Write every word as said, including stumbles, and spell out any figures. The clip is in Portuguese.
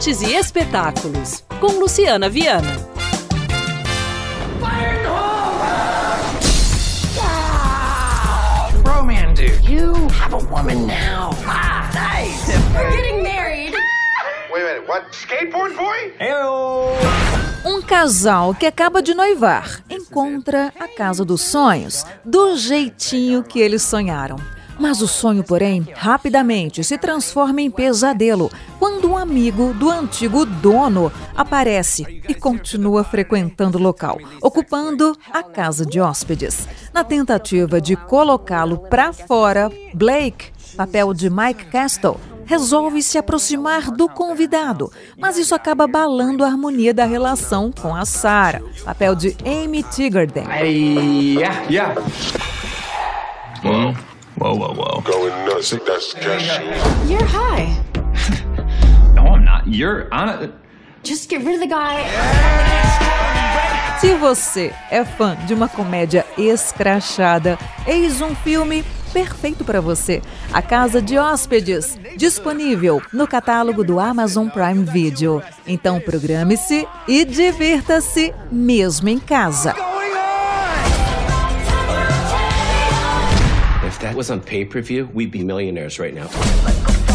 artes e espetáculos, com Luciana Viana. Roman, dude, you have a woman now. Ah, nice. We're getting married. Wait a minute, what? Skateboard boy? Heyo. Um casal que acaba de noivar encontra a casa dos sonhos, do jeitinho que eles sonharam. Mas o sonho, porém, rapidamente se transforma em pesadelo quando um amigo do antigo dono aparece e continua frequentando o local, ocupando a casa de hóspedes. Na tentativa de colocá-lo para fora, Blake, papel de Mike Castle, resolve se aproximar do convidado, mas isso acaba abalando a harmonia da relação com a Sarah, papel de Amy Tigerden. Hey, yeah, yeah. Whoa, whoa, whoa, whoa. Going nuts, that's just You're high. No, I'm not. You're on it. Just get rid of the guy. Se você é fã de uma comédia escrachada, eis um filme perfeito para você. A Casa de Hóspedes, disponível no catálogo do Amazon Prime Video. Então programe-se e divirta-se mesmo em casa. If that was on pay-per-view, we'd be millionaires right now.